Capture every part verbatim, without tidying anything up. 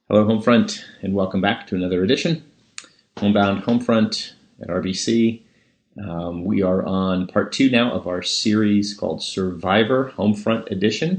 Hello, Homefront, and welcome back to another edition. Homebound Homefront at R B C. Um, we are on part two now of our series called Survivor Homefront Edition.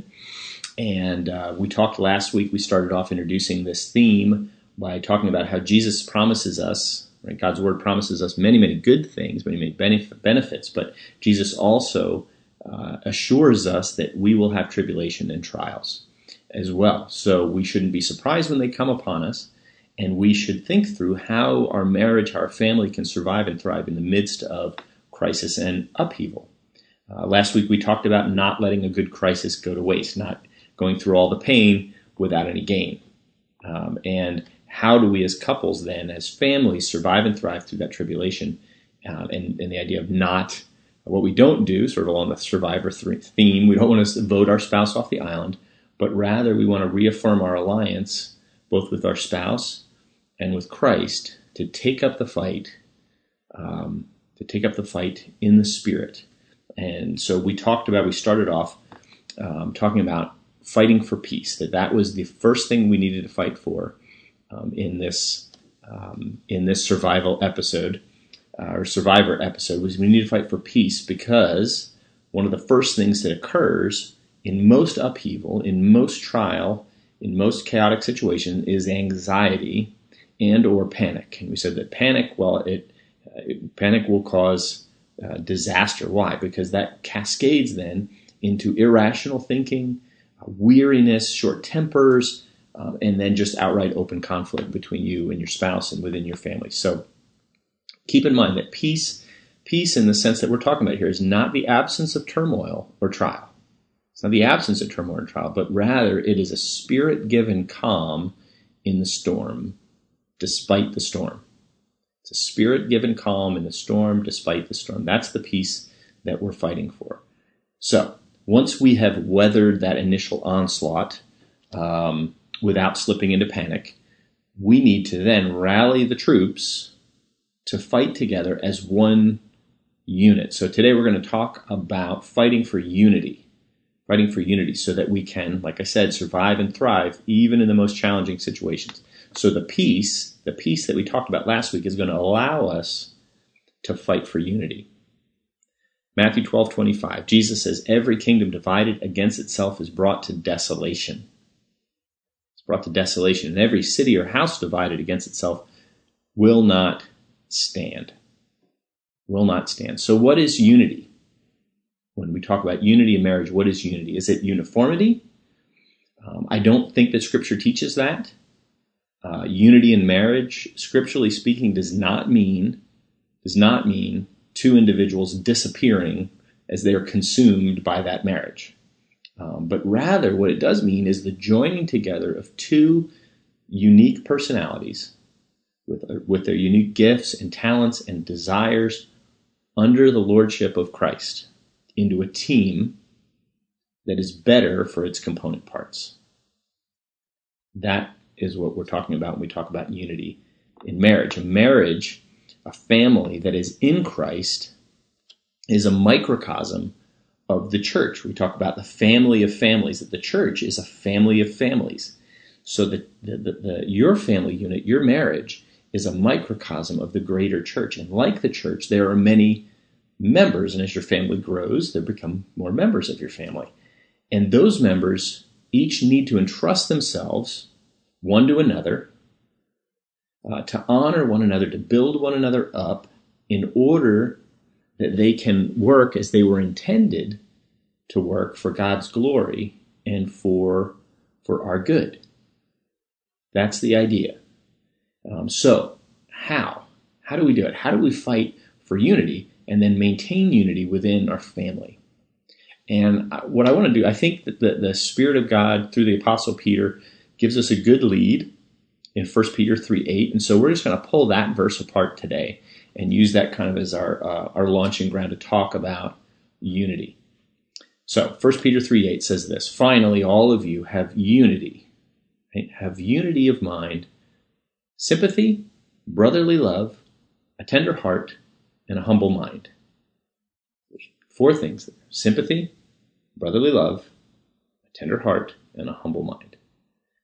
And uh, we talked last week, we started off introducing this theme by talking about how Jesus promises us, right? God's Word promises us many, many good things, many, many benef- benefits, but Jesus also uh, assures us that we will have tribulation and trials as well. So we shouldn't be surprised when they come upon us, and we should think through how our marriage, how our family can survive and thrive in the midst of crisis and upheaval. Uh, last week we talked about not letting a good crisis go to waste, not going through all the pain without any gain. Um, and how do we as couples then, as families, survive and thrive through that tribulation? Uh, and, and the idea of not, what we don't do, sort of along the survivor th- theme, we don't want to vote our spouse off the island, but rather we want to reaffirm our alliance, both with our spouse and with Christ, to take up the fight, um, to take up the fight in the Spirit. And so we talked about, we started off um, talking about fighting for peace, that that was the first thing we needed to fight for um, in this um, in this survival episode, uh, or survivor episode, was we need to fight for peace, because one of the first things that occurs in most upheaval, in most trial, in most chaotic situation is anxiety and or panic. And we said that panic, well, it, uh, it panic will cause uh, disaster. Why? Because that cascades then into irrational thinking, uh, weariness, short tempers, uh, and then just outright open conflict between you and your spouse and within your family. So keep in mind that peace, peace in the sense that we're talking about here, is not the absence of turmoil or trial. It's not the absence of turmoil and trial, but rather it is a spirit-given calm in the storm, despite the storm. It's a spirit-given calm in the storm, despite the storm. That's the peace that we're fighting for. So once we have weathered that initial onslaught um, without slipping into panic, we need to then rally the troops to fight together as one unit. So today we're going to talk about fighting for unity. Fighting for unity so that we can, like I said, survive and thrive even in the most challenging situations. So the peace, the peace that we talked about last week, is going to allow us to fight for unity. Matthew twelve twenty-five, Jesus says, "Every kingdom divided against itself is brought to desolation." It's brought to desolation. And every city or house divided against itself will not stand. Will not stand. So what is unity? When we talk about unity in marriage, what is unity? Is it uniformity? Um, I don't think that Scripture teaches that. Uh, unity in marriage, scripturally speaking, does not mean does not mean two individuals disappearing as they are consumed by that marriage. Um, but rather, what it does mean is the joining together of two unique personalities with with their unique gifts and talents and desires under the lordship of Christ, into a team that is better for its component parts. That is what we're talking about when we talk about unity in marriage. A marriage, a family that is in Christ, is a microcosm of the church. We talk about the family of families, that the church is a family of families. So that the, the, the, your family unit, your marriage, is a microcosm of the greater church. And like the church, there are many members, and as your family grows, there become more members of your family. And those members each need to entrust themselves one to another, uh, to honor one another, to build one another up, in order that they can work as they were intended to work for God's glory and for, for our good. That's the idea. Um, so how? How do we do it? How do we fight for unity and then maintain unity within our family? And what I want to do, I think that the, the Spirit of God through the Apostle Peter gives us a good lead in First Peter three eight. And so we're just going to pull that verse apart today and use that kind of as our, uh, our launching ground to talk about unity. So First Peter three eight says this: "Finally, all of you have unity, right? Have unity of mind, sympathy, brotherly love, a tender heart, and a humble mind." There's four things there: sympathy, brotherly love, a tender heart, and a humble mind.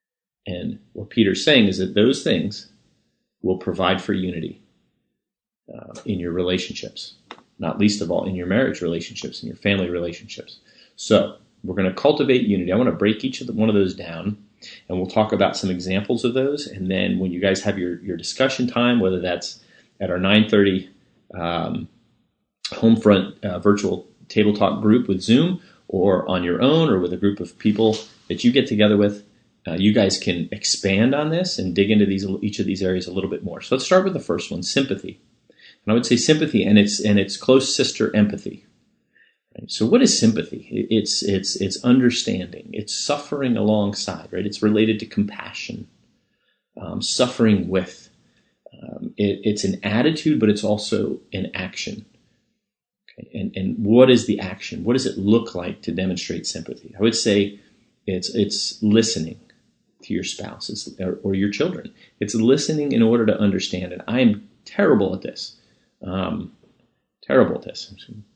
And what Peter's saying is that those things will provide for unity uh, in your relationships, not least of all in your marriage relationships and your family relationships. So we're going to cultivate unity. I want to break each of the, one of those down, and we'll talk about some examples of those. And then when you guys have your, your discussion time, whether that's at our nine thirty um, Homefront uh, virtual table talk group with Zoom, or on your own, or with a group of people that you get together with, uh, you guys can expand on this and dig into these each of these areas a little bit more. So let's start with the first one, sympathy. And I would say sympathy and its and its close sister, empathy. Right? So what is sympathy? It's it's it's understanding. It's suffering alongside. Right? It's related to compassion, um, suffering with. Um, it, it's an attitude, but it's also an action. Okay? And and what is the action? What does it look like to demonstrate sympathy? I would say it's it's listening to your spouse it's, or, or your children. It's listening in order to understand. And I am terrible at this. Um, terrible at this.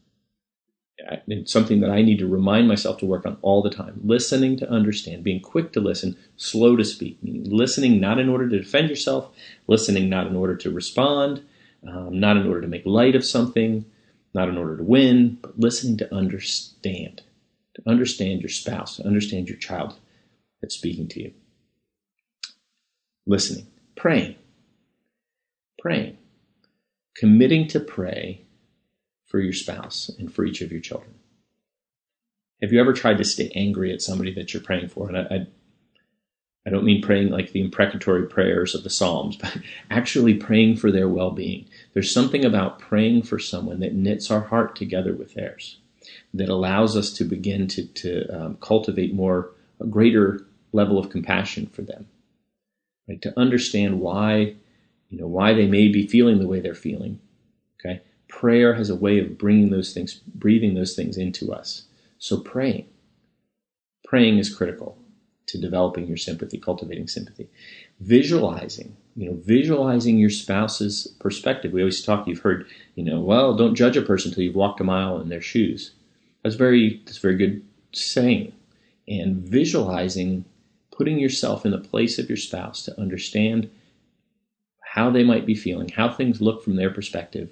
It's something that I need to remind myself to work on all the time. Listening to understand, being quick to listen, slow to speak. Meaning listening not in order to defend yourself, listening not in order to respond, um, not in order to make light of something, not in order to win, but listening to understand, to understand your spouse, to understand your child that's speaking to you. Listening, praying, praying, committing to pray for your spouse and for each of your children. Have you ever tried to stay angry at somebody that you're praying for? And I, I, I don't mean praying like the imprecatory prayers of the Psalms, but actually praying for their well-being. There's something about praying for someone that knits our heart together with theirs, that allows us to begin to, to um, cultivate more, a greater level of compassion for them, right? To understand why, you know, why they may be feeling the way they're feeling. Okay. Prayer has a way of bringing those things, breathing those things into us. So praying, praying is critical to developing your sympathy, cultivating sympathy. Visualizing, you know, visualizing your spouse's perspective. We always talk, you've heard, you know, well, don't judge a person until you've walked a mile in their shoes. That's very, that's very good saying. And visualizing, putting yourself in the place of your spouse to understand how they might be feeling, how things look from their perspective,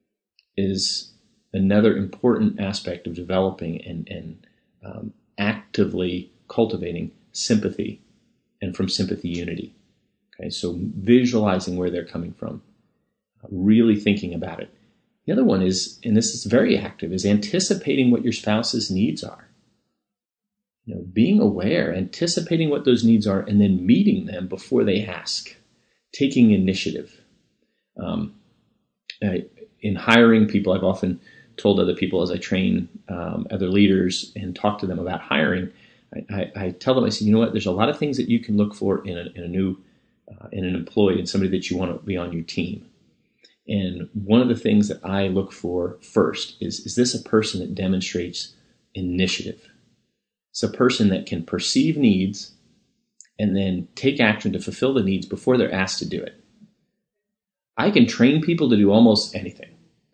is another important aspect of developing and, and um, actively cultivating sympathy, and from sympathy, unity. Okay, so visualizing where they're coming from, really thinking about it. The other one is, and this is very active, is anticipating what your spouse's needs are. You know, being aware, anticipating what those needs are, and then meeting them before they ask, taking initiative. Um, I, In hiring people, I've often told other people as I train um, other leaders and talk to them about hiring, I, I, I tell them, I say, you know what, there's a lot of things that you can look for in a, in a new, uh, in an employee, in somebody that you want to be on your team. And one of the things that I look for first is, is this a person that demonstrates initiative? It's a person that can perceive needs and then take action to fulfill the needs before they're asked to do it. I can train people to do almost anything,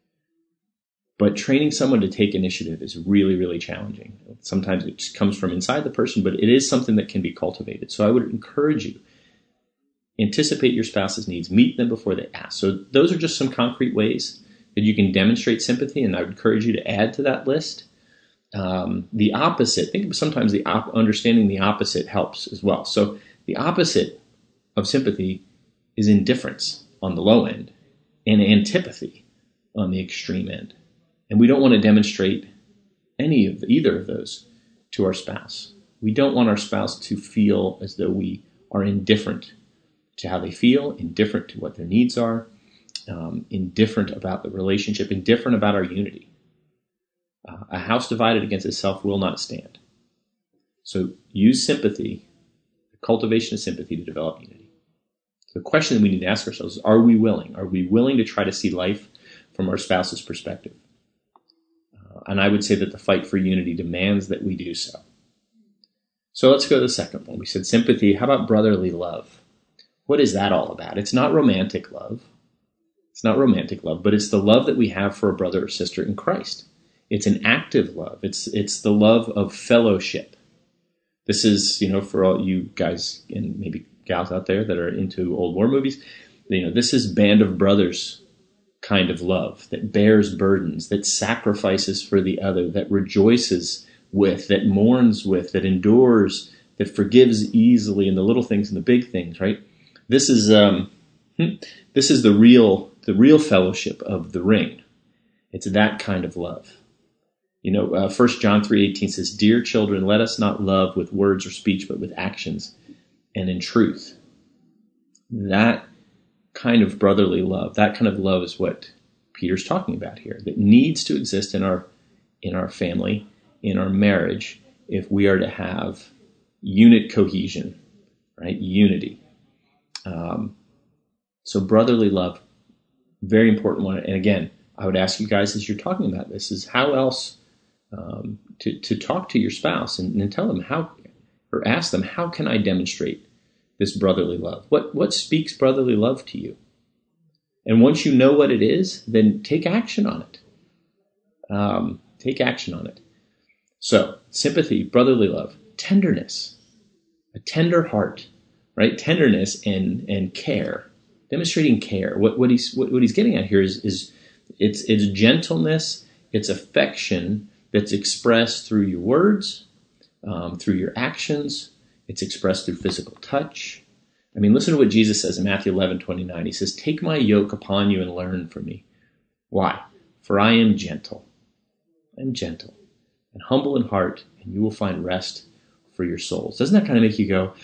but training someone to take initiative is really, really challenging. Sometimes it just comes from inside the person, but it is something that can be cultivated. So I would encourage you, anticipate your spouse's needs, meet them before they ask. So those are just some concrete ways that you can demonstrate sympathy, and I would encourage you to add to that list. Um, the opposite, think of sometimes the op- understanding the opposite helps as well. So the opposite of sympathy is indifference on the low end and antipathy on the extreme end. And we don't want to demonstrate any of the, either of those to our spouse. We don't want our spouse to feel as though we are indifferent to how they feel, indifferent to what their needs are, um, indifferent about the relationship, indifferent about our unity. Uh, a house divided against itself will not stand. So use sympathy, the cultivation of sympathy, to develop unity. The question that we need to ask ourselves is, are we willing? Are we willing to try to see life from our spouse's perspective? Uh, and I would say that the fight for unity demands that we do so. So let's go to the second one. We said sympathy. How about brotherly love? What is that all about? It's not romantic love. It's not romantic love, but it's the love that we have for a brother or sister in Christ. It's an active love. It's, it's the love of fellowship. This is, you know, for all you guys and maybe gals out there that are into old war movies, you know, this is Band of Brothers kind of love that bears burdens, that sacrifices for the other, that rejoices with, that mourns with, that endures, that forgives easily in the little things and the big things, right? This is um, this is the real the real fellowship of the ring. It's that kind of love. You know, uh, First John three eighteen says, "Dear children, let us not love with words or speech, but with actions and in truth." That kind of brotherly love, that kind of love is what Peter's talking about here, that needs to exist in our in our family, in our marriage, if we are to have unit cohesion, right? Unity. Um, so brotherly love, very important one. And again, I would ask you guys as you're talking about this is how else um, to, to talk to your spouse and, and tell them how, or ask them, how can I demonstrate this brotherly love? What, what speaks brotherly love to you? And once you know what it is, then take action on it. Um, take action on it. So sympathy, brotherly love, tenderness, a tender heart, right? Tenderness and, and care, demonstrating care. What, what he's, what, what he's getting at here is, is it's, it's gentleness, it's affection that's expressed through your words, um, through your actions. It's expressed through physical touch. I mean, listen to what Jesus says in Matthew eleven twenty-nine. He says, "Take my yoke upon you and learn from me." Why? "For I am gentle. I am gentle and humble in heart, and you will find rest for your souls." Doesn't that kind of make you go,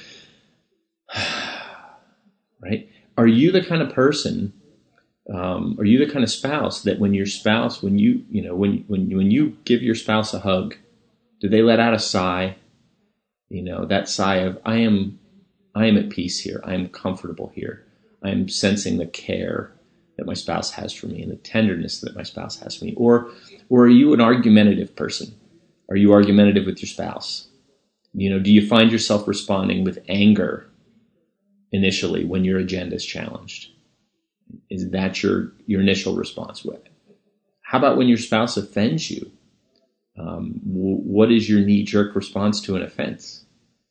right? Are you the kind of person, um, are you the kind of spouse that when your spouse, when you, you know, when, when, when you give your spouse a hug, do they let out a sigh? You know, that sigh of, I am, I am at peace here. I am comfortable here. I am sensing the care that my spouse has for me and the tenderness that my spouse has for me. Or, or are you an argumentative person? Are you argumentative with your spouse? You know, do you find yourself responding with anger initially when your agenda is challenged? Is that your, your initial response with it? How about when your spouse offends you? Um, w- what is your knee-jerk response to an offense?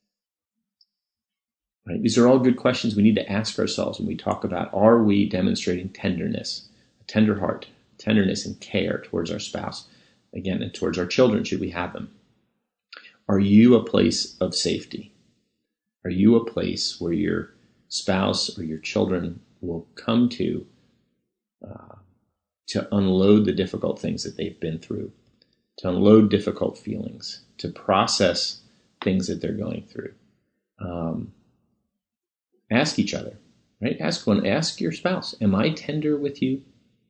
Right? These are all good questions we need to ask ourselves when we talk about, are we demonstrating tenderness, a tender heart, tenderness and care towards our spouse, again, and towards our children, should we have them? Are you a place of safety? Are you a place where your spouse or your children will come to uh, to unload the difficult things that they've been through, to unload difficult feelings, to process things that they're going through? Um, ask each other, right? Ask one, ask your spouse, am I tender with you?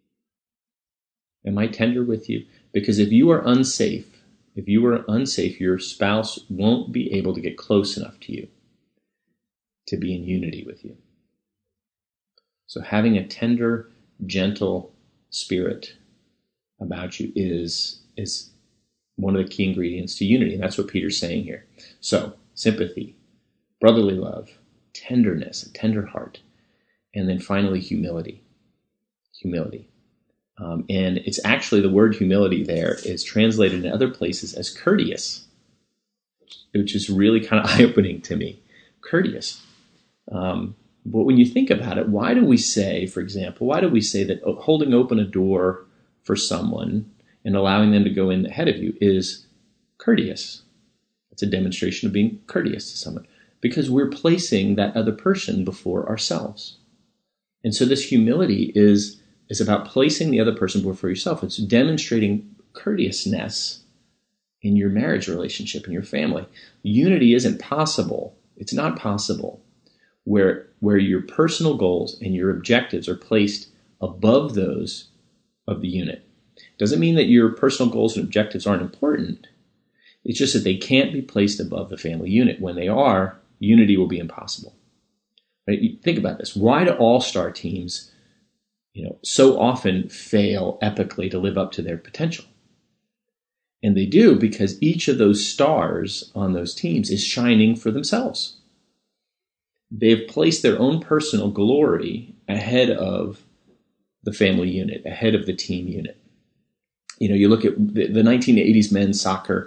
Am I tender with you? Because if you are unsafe, if you are unsafe, your spouse won't be able to get close enough to you to be in unity with you. So having a tender, gentle spirit about you is, is one of the key ingredients to unity. And that's what Peter's saying here. So sympathy, brotherly love, tenderness, a tender heart, and then finally humility. Humility. Um, and it's actually the word humility there is translated in other places as courteous, which is really kind of eye-opening to me. Courteous. Um, but when you think about it, why do we say, for example, why do we say that holding open a door for someone and allowing them to go in ahead of you is courteous? It's a demonstration of being courteous to someone, because we're placing that other person before ourselves. And so this humility is, is about placing the other person before yourself. It's demonstrating courteousness in your marriage relationship, in your family. Unity isn't possible. It's not possible where, where your personal goals and your objectives are placed above those of the unit. Doesn't mean that your personal goals and objectives aren't important. It's just that they can't be placed above the family unit. When they are, unity will be impossible. Right? You think about this. Why do all-star teams, you know, so often fail epically to live up to their potential? And they do because each of those stars on those teams is shining for themselves. They've placed their own personal glory ahead of the family unit, ahead of the team unit. You know, you look at the, the nineteen eighties men's soccer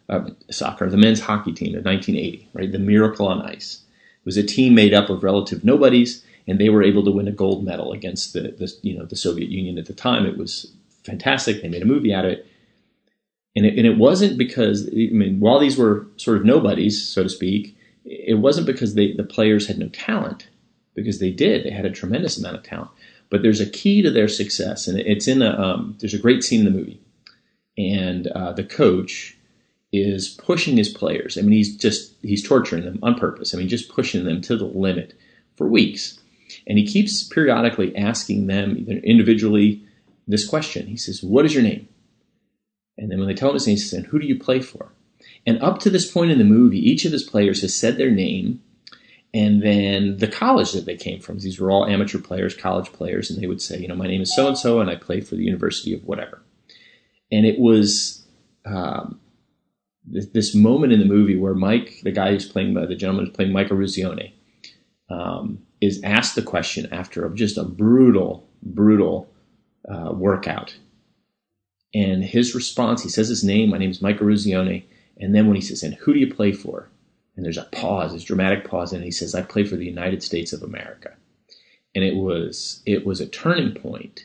uh, soccer, the men's hockey team in nineteen eighty, right? The Miracle on Ice. It was a team made up of relative nobodies, and they were able to win a gold medal against the, the you know the Soviet Union at the time. It was fantastic. They made a movie out of it. And it, and it wasn't because, I mean, while these were sort of nobodies, so to speak, it wasn't because they, the players had no talent, because they did. They had a tremendous amount of talent. But there's a key to their success, and it's in a, um, there's a great scene in the movie. And uh, the coach is pushing his players. I mean, he's just, he's torturing them on purpose. I mean, just pushing them to the limit for weeks. And he keeps periodically asking them, either individually, this question. He says, "What is your name?" And then when they tell him his name, he says, "Who do you play for?" And up to this point in the movie, each of his players has said their name and then the college that they came from. These were all amateur players, college players, and they would say, you know, "My name is so-and-so, and I play for the University of whatever." And it was um, th- this moment in the movie where Mike, the guy who's playing, uh, the gentleman who's playing Mike Eruzione, um, is asked the question after just a brutal, brutal uh, workout. And his response, he says his name, "My name is Mike Eruzione." And then when he says, "And who do you play for?" And there's a pause, this dramatic pause, and he says, "I play for the United States of America." And it was it was a turning point,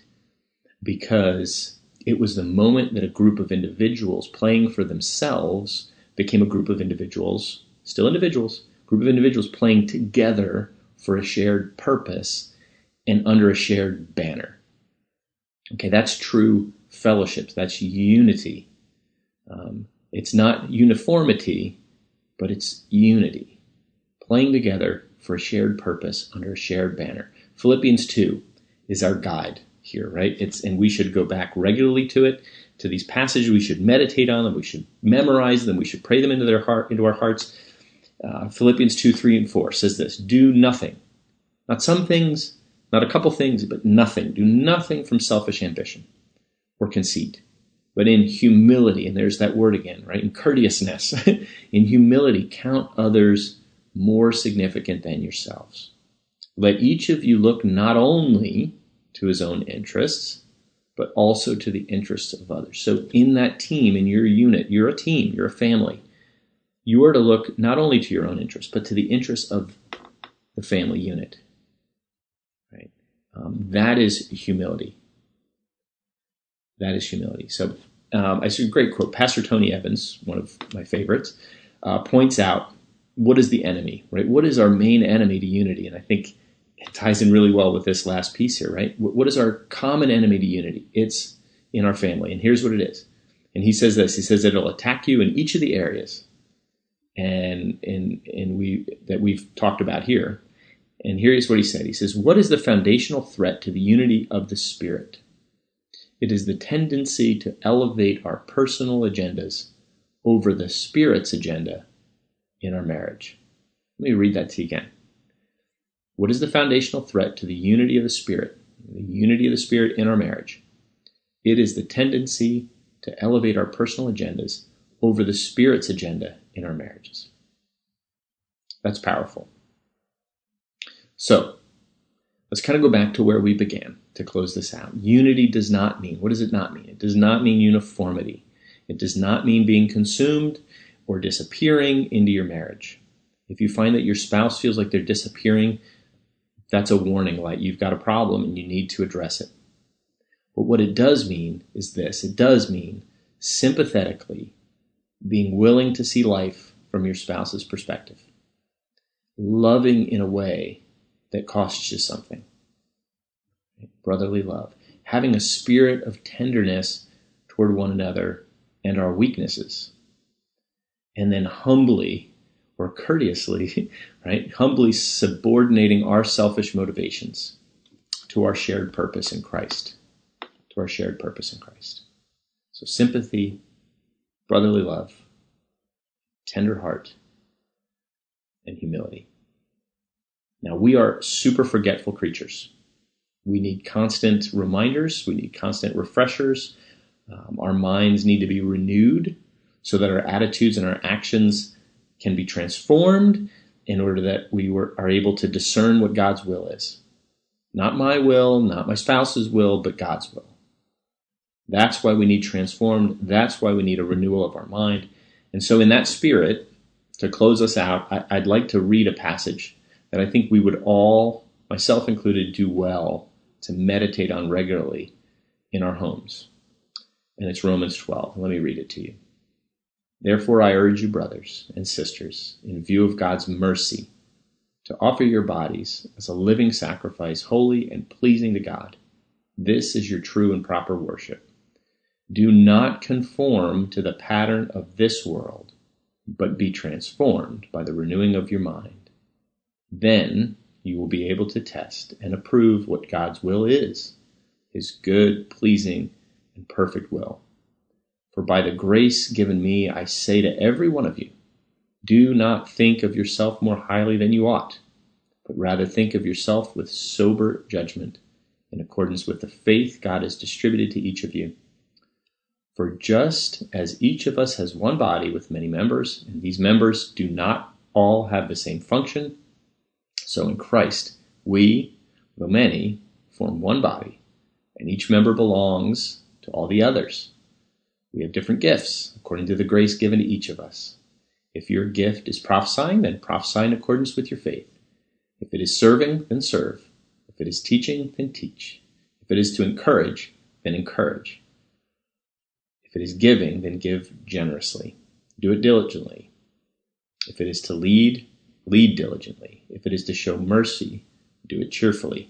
because it was the moment that a group of individuals playing for themselves became a group of individuals, still individuals, group of individuals playing together for a shared purpose and under a shared banner. Okay, that's true fellowship. That's unity. Um, it's not uniformity, but it's unity. Playing together for a shared purpose under a shared banner. Philippians two is our guide here, right? It's and we should go back regularly to it, to these passages. We should meditate on them. We should memorize them. We should pray them into their heart, into our hearts. Uh, Philippians two, three, and four says this: "Do nothing, not some things, not a couple things, but nothing. Do nothing from selfish ambition or conceit, but in humility," and there's that word again, right? In courteousness, in humility, count others more significant than yourselves. Let each of you look not only to his own interests, but also to the interests of others. So in that team, in your unit, you're a team, you're a family. You are to look not only to your own interests, but to the interests of the family unit. Right? Um, that is humility. That is humility. So um, I see a great quote. Pastor Tony Evans, one of my favorites, uh, points out, what is the enemy, right? What is our main enemy to unity? And I think it ties in really well with this last piece here, right? What is our common enemy to unity? It's in our family. And here's what it is. And he says this. He says that it'll attack you in each of the areas and, and, and we that we've talked about here. And here's what he said. He says, "What is the foundational threat to the unity of the Spirit? It is the tendency to elevate our personal agendas over the Spirit's agenda in our marriage." Let me read that to you again. What is the foundational threat to the unity of the Spirit, the unity of the Spirit in our marriage? It is the tendency to elevate our personal agendas over the Spirit's agenda in our marriages. That's powerful. So, let's kind of go back to where we began to close this out. Unity does not mean, what does it not mean? It does not mean uniformity. It does not mean being consumed or disappearing into your marriage. If you find that your spouse feels like they're disappearing, that's a warning light. You've got a problem and you need to address it. But what it does mean is this. It does mean sympathetically being willing to see life from your spouse's perspective. Loving in a way that costs you something. Brotherly love. Having a spirit of tenderness toward one another and our weaknesses. And then humbly or courteously, right, humbly subordinating our selfish motivations to our shared purpose in Christ. To our shared purpose in Christ. So sympathy, brotherly love, tender heart, and humility. Now, we are super forgetful creatures. We need constant reminders. We need constant refreshers. Um, our minds need to be renewed so that our attitudes and our actions can be transformed in order that we were, are able to discern what God's will is. Not my will, not my spouse's will, but God's will. That's why we need transformed. That's why we need a renewal of our mind. And so in that spirit, to close us out, I, I'd like to read a passage that I think we would all, myself included, do well to meditate on regularly in our homes. And it's Romans twelve. Let me read it to you. Therefore, I urge you, brothers and sisters, in view of God's mercy, to offer your bodies as a living sacrifice, holy and pleasing to God. This is your true and proper worship. Do not conform to the pattern of this world, but be transformed by the renewing of your mind. Then you will be able to test and approve what God's will is, his good, pleasing, and perfect will. For by the grace given me, I say to every one of you, do not think of yourself more highly than you ought, but rather think of yourself with sober judgment, in accordance with the faith God has distributed to each of you. For just as each of us has one body with many members, and these members do not all have the same function, so in Christ we, though many, form one body, and each member belongs to all the others. We have different gifts, according to the grace given to each of us. If your gift is prophesying, then prophesy in accordance with your faith. If it is serving, then serve. If it is teaching, then teach. If it is to encourage, then encourage. If it is giving, then give generously. Do it diligently. If it is to lead, lead diligently. If it is to show mercy, do it cheerfully.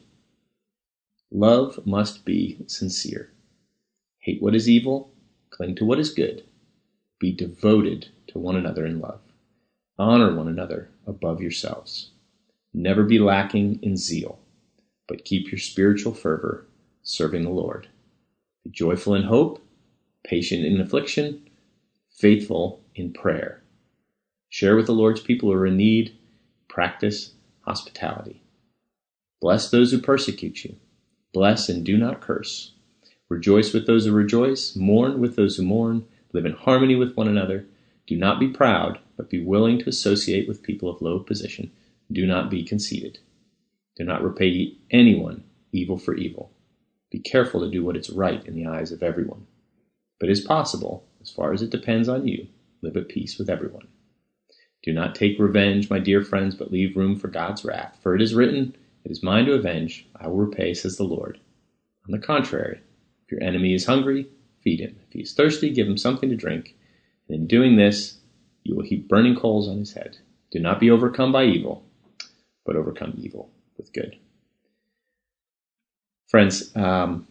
Love must be sincere. Hate what is evil, cling to what is good. Be devoted to one another in love. Honor one another above yourselves. Never be lacking in zeal, but keep your spiritual fervor serving the Lord. Be joyful in hope, patient in affliction, faithful in prayer. Share with the Lord's people who are in need. Practice hospitality. Bless those who persecute you. Bless and do not curse. Rejoice with those who rejoice. Mourn with those who mourn. Live in harmony with one another. Do not be proud, but be willing to associate with people of low position. Do not be conceited. Do not repay anyone evil for evil. Be careful to do what is right in the eyes of everyone. But as possible, as far as it depends on you, live at peace with everyone. Do not take revenge, my dear friends, but leave room for God's wrath. For it is written, it is mine to avenge, I will repay, says the Lord. On the contrary, if your enemy is hungry, feed him. If he is thirsty, give him something to drink. And in doing this, you will heap burning coals on his head. Do not be overcome by evil, but overcome evil with good. Friends, um,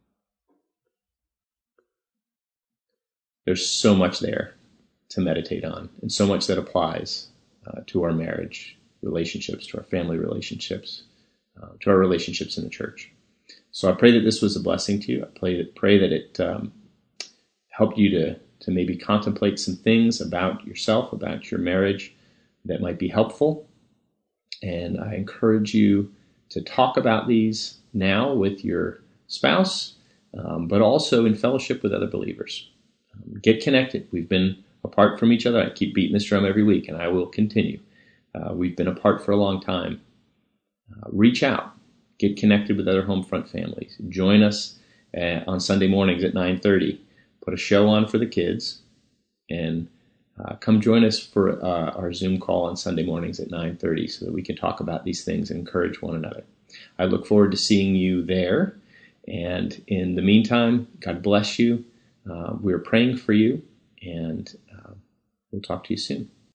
there's so much there to meditate on, and so much that applies uh, to our marriage relationships, to our family relationships, uh, to our relationships in the church. So I pray that this was a blessing to you. I pray that, pray that it um, helped you to, to maybe contemplate some things about yourself, about your marriage that might be helpful. And I encourage you to talk about these now with your spouse, um, but also in fellowship with other believers. Um, get connected. We've been apart from each other. I keep beating this drum every week, and I will continue. Uh, we've been apart for a long time. Uh, reach out. Get connected with other Homefront families. Join us uh, on Sunday mornings at nine thirty. Put a show on for the kids, and uh, come join us for uh, our Zoom call on Sunday mornings at nine thirty so that we can talk about these things and encourage one another. I look forward to seeing you there. And in the meantime, God bless you. Uh, we're praying for you, and uh, we'll talk to you soon.